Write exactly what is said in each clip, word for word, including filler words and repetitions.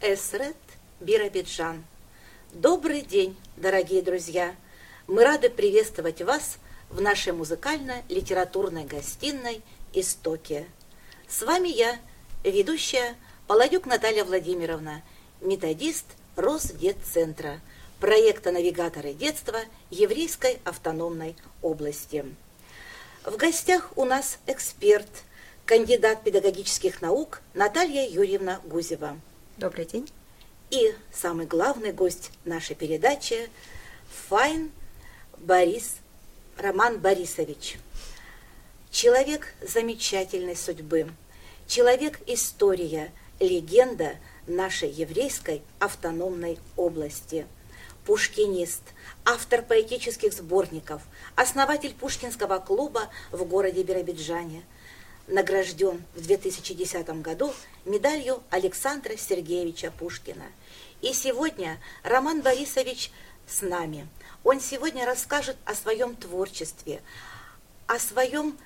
Эсрет, Биробиджан. Добрый день, дорогие друзья! Мы рады приветствовать вас в нашей музыкально-литературной гостиной «Истоки». С вами я, ведущая Половюк Наталья Владимировна, методист Росдетцентра, проекта «Навигаторы детства» Еврейской автономной области. В гостях у нас эксперт, кандидат педагогических наук Наталья Юрьевна Гузева. Добрый день. И самый главный гость нашей передачи Файн Борис, Роман Борисович. Человек замечательной судьбы, человек-история, легенда нашей еврейской автономной области. Пушкинист, автор поэтических сборников, основатель Пушкинского клуба в городе Биробиджане. Награжден в две тысячи десятом году медалью Александра Сергеевича Пушкина. И сегодня Роман Борисович с нами. Он сегодня расскажет о своем творчестве, о, своем,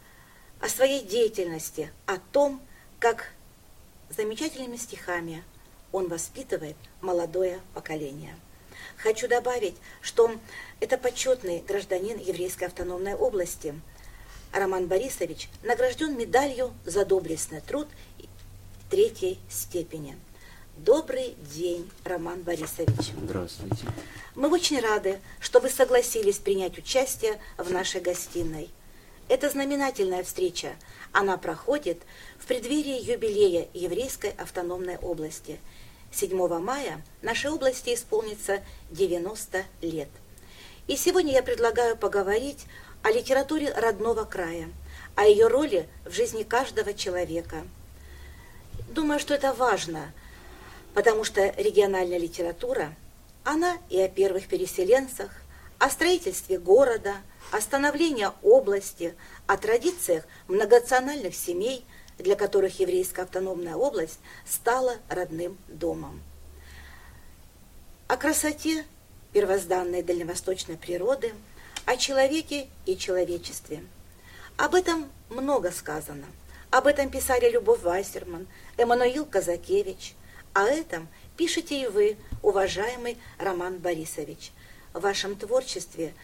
о своей деятельности, о том, как замечательными стихами он воспитывает молодое поколение. Хочу добавить, что это почетный гражданин Еврейской автономной области. Роман Борисович награжден медалью за доблестный труд третьей степени. Добрый день, Роман Борисович. Здравствуйте. Мы очень рады, что вы согласились принять участие в нашей гостиной. Это знаменательная встреча. Она проходит в преддверии юбилея Еврейской автономной области. седьмого мая нашей области исполнится девяносто лет. И сегодня я предлагаю поговорить о литературе родного края, о ее роли в жизни каждого человека. Думаю, что это важно, потому что региональная литература, она и о первых переселенцах, о строительстве города, о становлении области, о традициях многонациональных семей, для которых Еврейская автономная область стала родным домом. О красоте первозданной дальневосточной природы, о человеке и человечестве. Об этом много сказано. Об этом писали Любовь Вассерман, Эммануил Казакевич. О этом пишете и вы, уважаемый Роман Борисович. В вашем творчестве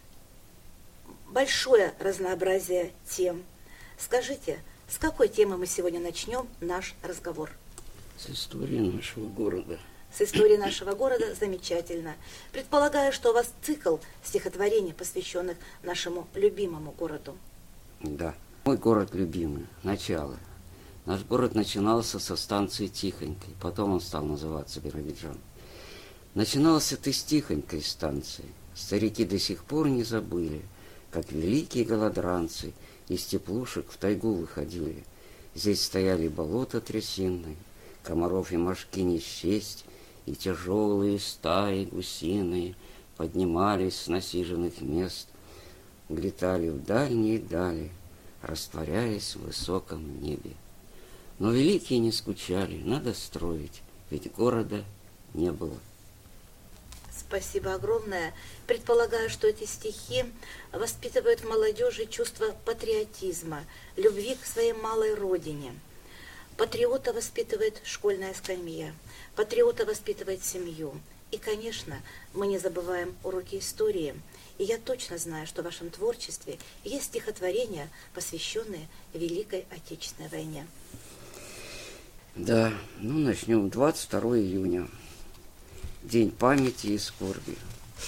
большое разнообразие тем. Скажите, с какой темы мы сегодня начнем наш разговор? С истории нашего города. С истории нашего города замечательно. Предполагаю, что у вас цикл стихотворений, посвященных нашему любимому городу. Да. Мой город любимый. Начало. Наш город начинался со станции Тихонькой, потом он стал называться Биробиджан. Начинался ты с Тихонькой станции. Старики до сих пор не забыли, как великие голодранцы из теплушек в тайгу выходили. Здесь стояли болота трясинные, комаров и мошки не счесть, и тяжелые стаи гусиные поднимались с насиженных мест, улетали в дальние дали, растворяясь в высоком небе. Но великие не скучали, надо строить, ведь города не было. Спасибо огромное. Предполагаю, что эти стихи воспитывают в молодежи чувство патриотизма, любви к своей малой родине. Патриота воспитывает школьная скамья, патриота воспитывает семью. И, конечно, мы не забываем уроки истории. И я точно знаю, что в вашем творчестве есть стихотворения, посвященные Великой Отечественной войне. Да, ну начнем. двадцать второго июня. День памяти и скорби.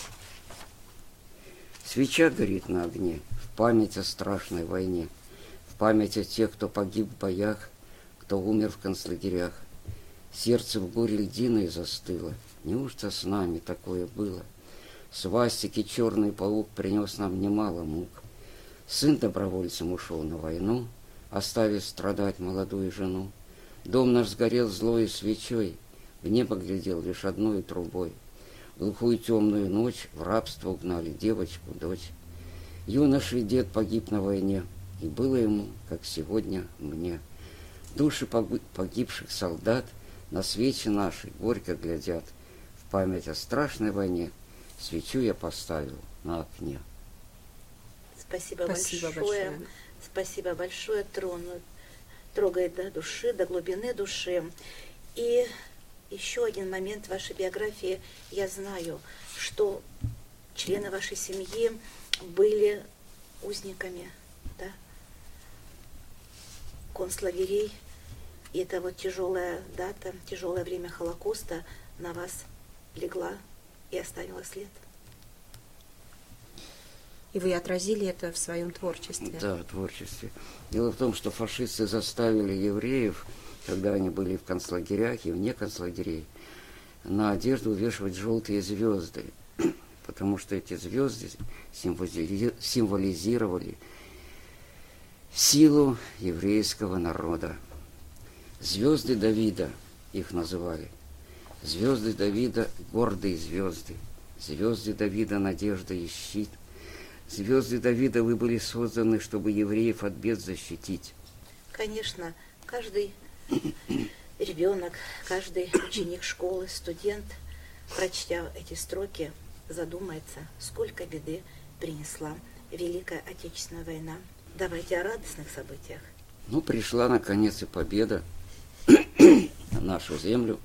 Свеча горит на огне в память о страшной войне, в память о тех, кто погиб в боях, кто умер в концлагерях. Сердце в горе льдиной застыло. Неужто с нами такое было? Свастики черный паук принес нам немало мук. Сын добровольцем ушел на войну, оставив страдать молодую жену. Дом наш сгорел злой свечой, в небо глядел лишь одной трубой. В глухую темную ночь в рабство угнали девочку, дочь. Юноша и дед погиб на войне, и было ему, как сегодня мне. Души погибших солдат на свечи наши горько глядят. В память о страшной войне свечу я поставил на окне. Спасибо, Спасибо большое. большое. Спасибо большое. Трону, трогает до души, до глубины души. И еще один момент вашей биографии. Я знаю, что члены вашей семьи были узниками, да, концлагерей. И это вот тяжелая дата, тяжелое время Холокоста на вас легла и оставила след. И вы отразили это в своем творчестве. Да, в творчестве. Дело в том, что фашисты заставили евреев, когда они были в концлагерях и вне концлагерей, на одежду увешивать желтые звезды, потому что эти звезды символизировали силу еврейского народа. Звезды Давида их называли. Звезды Давида – гордые звезды. Звезды Давида – надежда и щит. Звезды Давида, вы были созданы, чтобы евреев от бед защитить. Конечно, каждый ребенок, каждый ученик школы, студент, прочтя эти строки, задумается, сколько беды принесла Великая Отечественная война. Давайте о радостных событиях. Ну, пришла, наконец, и победа на нашу землю.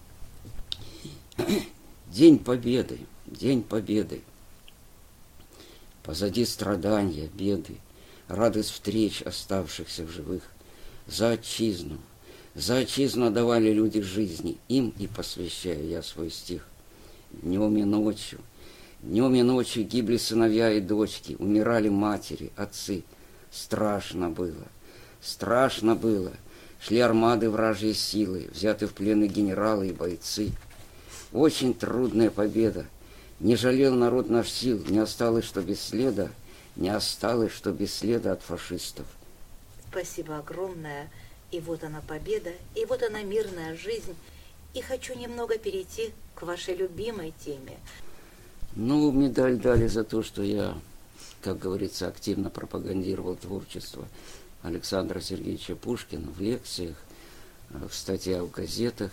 День Победы, День Победы. Позади страдания, беды, радость встреч оставшихся в живых. За отчизну, за отчизну давали люди жизни, им и посвящаю я свой стих. Днем и ночью, днем и ночью гибли сыновья и дочки, умирали матери, отцы. Страшно было, страшно было. Шли армады вражьей силы, взяты в плен и генералы, и бойцы. Очень трудная победа. Не жалел народ наш сил, не осталось, что без следа, не осталось, что без следа от фашистов. Спасибо огромное. И вот она победа, и вот она мирная жизнь. И хочу немного перейти к вашей любимой теме. Ну, медаль дали за то, что я, как говорится, активно пропагандировал творчество Александра Сергеевича Пушкина в лекциях, в статьях в газетах.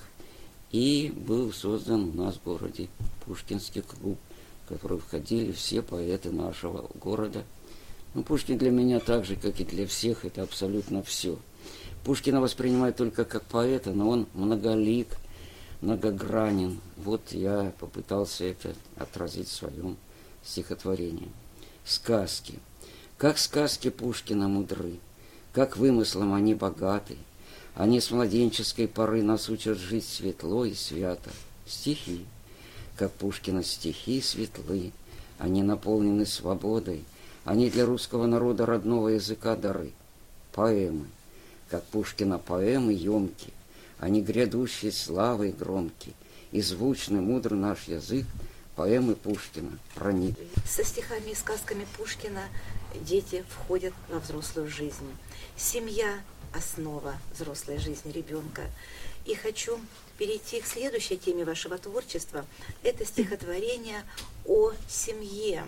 И был создан у нас в городе Пушкинский клуб, в который входили все поэты нашего города. Ну, Пушкин для меня так же, как и для всех, это абсолютно все. Пушкина воспринимают только как поэта, но он многолик, многогранен. Вот я попытался это отразить в своем стихотворении. Сказки. Как сказки Пушкина мудры, как вымыслом они богаты. Они с младенческой поры нас учат жить светло и свято. Стихи, как Пушкина стихи светлы, они наполнены свободой, они для русского народа родного языка дары. Поэмы, как Пушкина поэмы емки, они грядущей славой громки, и звучный мудрый наш язык поэмы Пушкина проник. Со стихами и сказками Пушкина дети входят во взрослую жизнь. Семья – основа взрослой жизни ребенка. И хочу перейти к следующей теме вашего творчества. Это стихотворение о семье.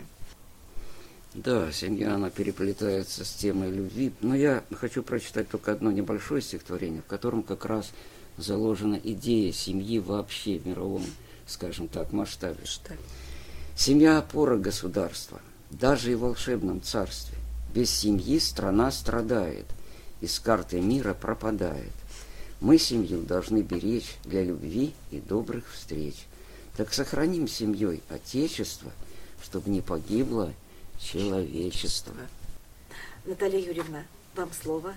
Да, семья, она переплетается с темой любви. Но я хочу прочитать только одно небольшое стихотворение, в котором как раз заложена идея семьи вообще в мировом, скажем так, масштабе. Семья – опора государства, даже и в волшебном царстве. Без семьи страна страдает, из карты мира пропадает. Мы семью должны беречь для любви и добрых встреч. Так сохраним семьей Отечество, чтобы не погибло человечество. Наталья Юрьевна, вам слово.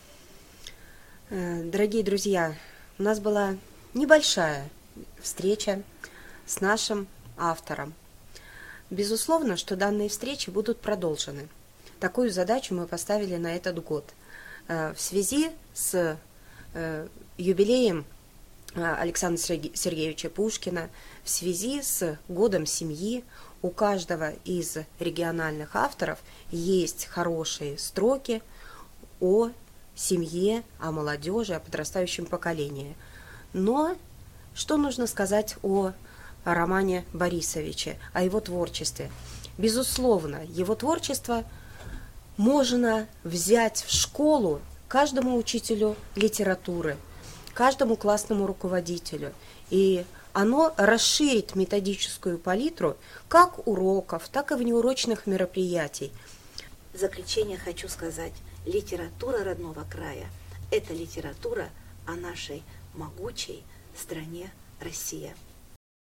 Дорогие друзья, у нас была небольшая встреча с нашим автором. Безусловно, что данные встречи будут продолжены. Такую задачу мы поставили на этот год. В связи с юбилеем Александра Сергеевича Пушкина, в связи с годом семьи, у каждого из региональных авторов есть хорошие строки о семье, о молодежи, о подрастающем поколении. Но что нужно сказать о Романе Борисовиче, о его творчестве? Безусловно, его творчество можно взять в школу каждому учителю литературы, каждому классному руководителю, и оно расширит методическую палитру как уроков, так и внеурочных мероприятий. В заключение хочу сказать, литература родного края – это литература о нашей могучей стране Россия.